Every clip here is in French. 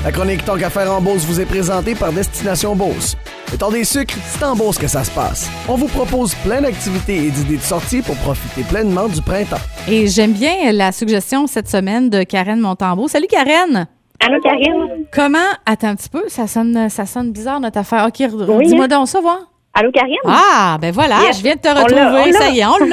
La chronique Tant qu'à faire en Beauce vous est présentée par Destination Beauce. Le temps des sucres, c'est en Beauce que ça se passe. On vous propose plein d'activités et d'idées de sortie pour profiter pleinement du printemps. Et j'aime bien la suggestion cette semaine de Karen Montembeault. Salut Karen! Allô, Karine? Comment? Attends un petit peu, ça sonne bizarre notre affaire. OK, Oui, dis-moi donc ça, voir. Allô, Karine? Ah, ben voilà, Yes. je viens de te retrouver. On l'a. Ça y est, on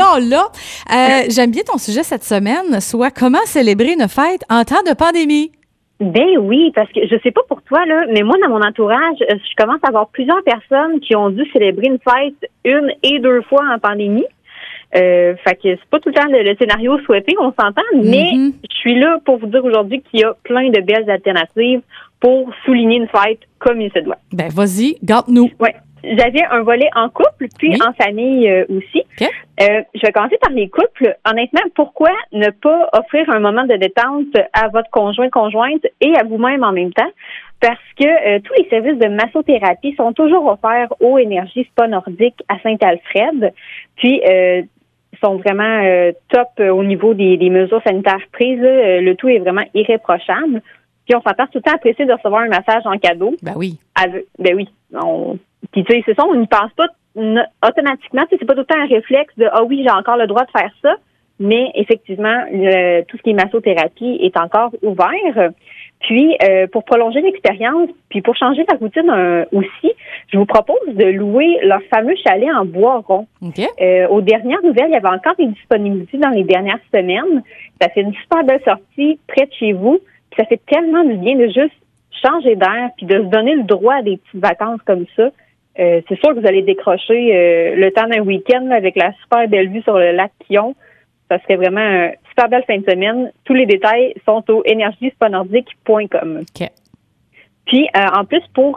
l'a. J'aime bien ton sujet cette semaine, soit comment célébrer une fête en temps de pandémie. Ben oui, parce que je sais pas pour toi, là, mais moi, dans mon entourage, je commence à avoir plusieurs personnes qui ont dû célébrer une fête 1 et 2 fois en pandémie. Fait que c'est pas tout le temps le scénario souhaité, on s'entend, mais je suis là pour vous dire aujourd'hui qu'il y a plein de belles alternatives pour souligner une fête comme il se doit. Ben vas-y, garde-nous. Ouais. J'avais un volet en couple, puis en famille aussi. OK. Je vais commencer par les couples. Honnêtement, pourquoi ne pas offrir un moment de détente à votre conjointe et à vous-même en même temps? Parce que tous les services de massothérapie sont toujours offerts au Énergie Spa Nordique à Saint-Alfred. Puis, sont vraiment top au niveau des mesures sanitaires prises. Le tout est vraiment irréprochable. Puis, on s'entend tout le temps apprécier de recevoir un massage en cadeau. Ben oui. Ben oui. Puis, tu sais, c'est ça, on n'y pense pas automatiquement. Tu sais, c'est pas tout le temps un réflexe de « Ah oui, j'ai encore le droit de faire ça ». Mais effectivement, tout ce qui est massothérapie est encore ouvert. Puis, pour prolonger l'expérience, puis pour changer la routine aussi, je vous propose de louer leur fameux chalet en bois rond. OK. Aux dernières nouvelles, il y avait encore des disponibilités dans les dernières semaines. Ça fait une super belle sortie près de chez vous. Puis ça fait tellement du bien de juste changer d'air puis de se donner le droit à des petites vacances comme ça. C'est sûr que vous allez décrocher le temps d'un week-end là, avec la super belle vue sur le lac Quillon. Ça serait vraiment une super belle fin de semaine. Tous les détails sont au energiespanordique.com. OK. Puis, en plus, pour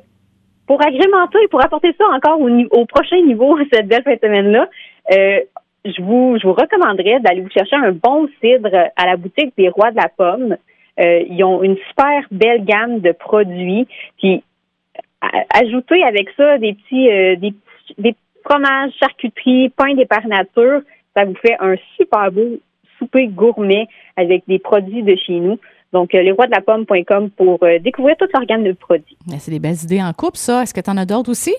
agrémenter et pour apporter ça encore au prochain niveau, cette belle fin de semaine-là, je vous recommanderais d'aller vous chercher un bon cidre à la boutique des Rois de la Pomme. Ils ont une super belle gamme de produits. Puis, ajouter avec ça des fromages, charcuteries, pain des par nature, ça vous fait un super beau souper gourmet avec des produits de chez nous. Donc, lesroisdelapomme.com pour découvrir toute leur gamme de produits. C'est des belles idées en couple, ça. Est-ce que tu en as d'autres aussi?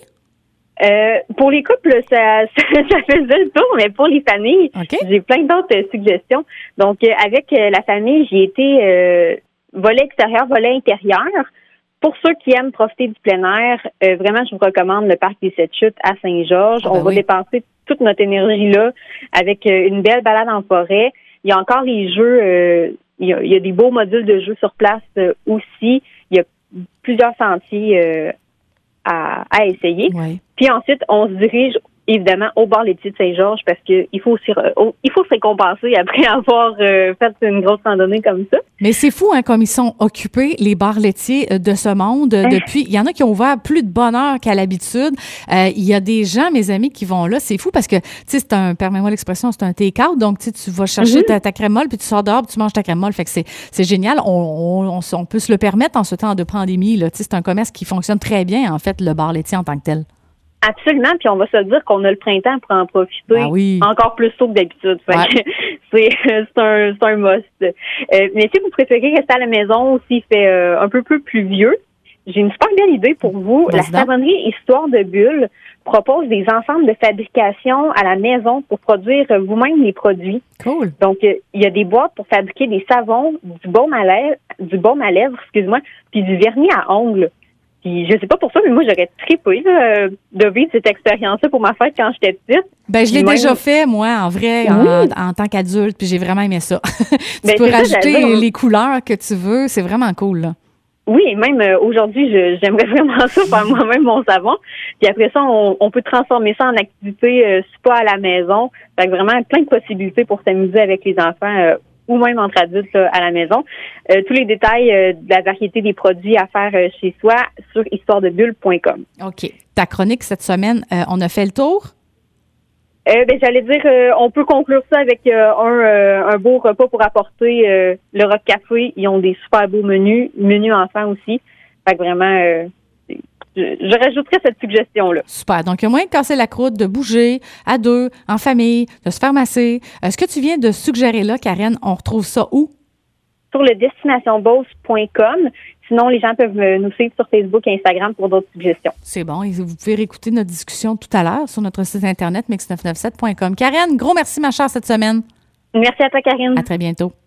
Pour les couples, ça faisait le tour, mais pour les familles, J'ai plein d'autres suggestions. Donc, avec la famille, j'ai été volet extérieur, volet intérieur. Pour ceux qui aiment profiter du plein air, vraiment, je vous recommande le parc des Sept Chutes à Saint-Georges. On va dépenser toute notre énergie là avec une belle balade en forêt. Il y a encore les jeux, il y a des beaux modules de jeux sur place aussi. Il y a plusieurs sentiers à essayer. Ouais. Puis ensuite, on se dirige évidemment au bar laitier de Saint-Georges parce que il faut se récompenser après avoir fait une grosse randonnée comme ça. Mais c'est fou, hein, comme ils sont occupés, les bars laitiers de ce monde. Depuis, il y en a qui ont ouvert plus de bonne heure qu'à l'habitude. Il y a des gens, mes amis, qui vont là. C'est fou parce que, tu sais, permets-moi l'expression, c'est un take-out. Donc, tu vas chercher ta crème molle, puis tu sors dehors, puis tu manges ta crème molle. Fait que c'est génial. On peut se le permettre en ce temps de pandémie, là. Tu sais, c'est un commerce qui fonctionne très bien, en fait, le bar laitier en tant que tel. Absolument, puis on va se dire qu'on a le printemps pour en profiter encore plus tôt que d'habitude. C'est un must. Mais si vous préférez rester à la maison ou s'il fait un peu plus vieux, j'ai une super belle idée pour vous. La savonnerie Histoire de Bulle propose des ensembles de fabrication à la maison pour produire vous-même les produits. Cool. Donc, il y a des boîtes pour fabriquer des savons, du baume à lèvres, puis du vernis à ongles. Puis, je sais pas pour ça, mais moi, j'aurais trippé de vivre cette expérience-là pour ma fête quand j'étais petite. Ben, je l'ai déjà fait, moi, en vrai, en tant qu'adulte, puis j'ai vraiment aimé ça. Tu peux rajouter les couleurs que tu veux, c'est vraiment cool, là. Oui, même aujourd'hui, j'aimerais vraiment ça, faire moi-même mon savon. Puis après ça, on peut transformer ça en activité spa à la maison. Fait que vraiment, plein de possibilités pour s'amuser avec les enfants ou même entre adultes à la maison. Tous les détails de la variété des produits à faire chez soi sur histoiredebulle.com. OK. Ta chronique cette semaine, on a fait le tour? J'allais dire, on peut conclure ça avec un beau repas pour apporter le Rock Café. Ils ont des super beaux menus enfants aussi. Fait que vraiment, je rajouterais cette suggestion-là. Super. Donc, il y a moyen de casser la croûte, de bouger à deux, en famille, de se faire masser. Ce que tu viens de suggérer là, Karen, on retrouve ça où? Sur le destinationbeauce.com. sinon, les gens peuvent nous suivre sur Facebook et Instagram pour d'autres suggestions. C'est bon. Et vous pouvez réécouter notre discussion tout à l'heure sur notre site internet mix997.com. Karen, gros merci, ma chère, cette semaine. Merci à toi, Karine. À très bientôt.